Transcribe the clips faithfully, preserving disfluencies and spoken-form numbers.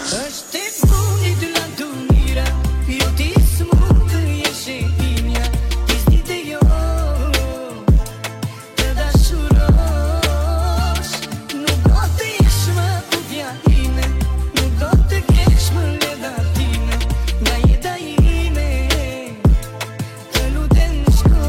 është e fundit la dunira, jo ti s'mu të jesh e imja, ti s'dite jo të dashurosh, nuk do të jesh më kufja ime, nuk do të kesh më ledatime, nga jeta ime, të lutem shko.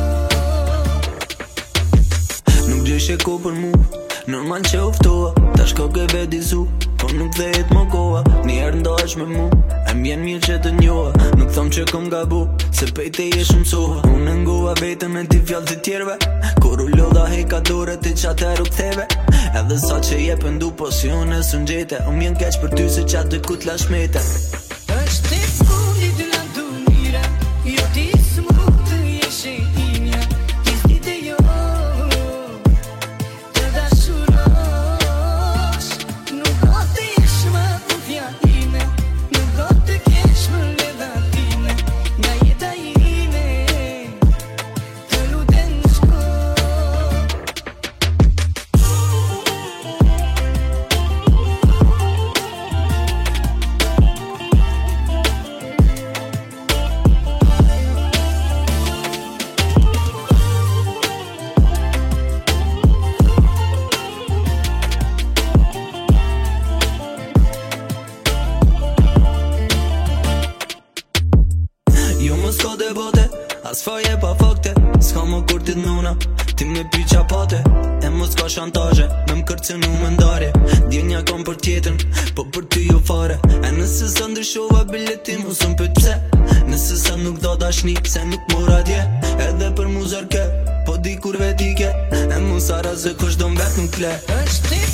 Nuk gjeshe ko për mu, normal që uftoa, ta shko ke veti zu, po nuk dhejt më koha, njerë ndohesh me mu, e m'jen mirë që të njoha, nuk thom që kom gabu, se pejte jesh mësoha, unë ngova vetën me ti fjallë të tjerve, kur u lodha heka dore ti qater u ktheve, edhe sa që je pëndu po si unë e së ngjete, unë m'jen keq për ty se qatë dhe ku t'la shmete. është e fundit la dunira, jo ti s'mu të jesh e imja, ti s'dite jo të dashurosh, nuk do të jesh më kufja ime, nuk do të kesh më ledatime, nga jeta ime, të lutem shko. Jo më s'ko dhe bote, as faje pa fakte, s'ka më kur ti t'nuna, ti me pi qapate, e më s'ka shantaje, me m'kërcenu më ndarje, djenja kom për tjetën, po për ty jo fare, e nëse sa ndryshova biletim, mu sëm për pse, nëse sa nuk do dashni, se nuk mora dje, edhe për mu zërke, po di kur vetike, e mu sara se kush do m'vet nuk le. është e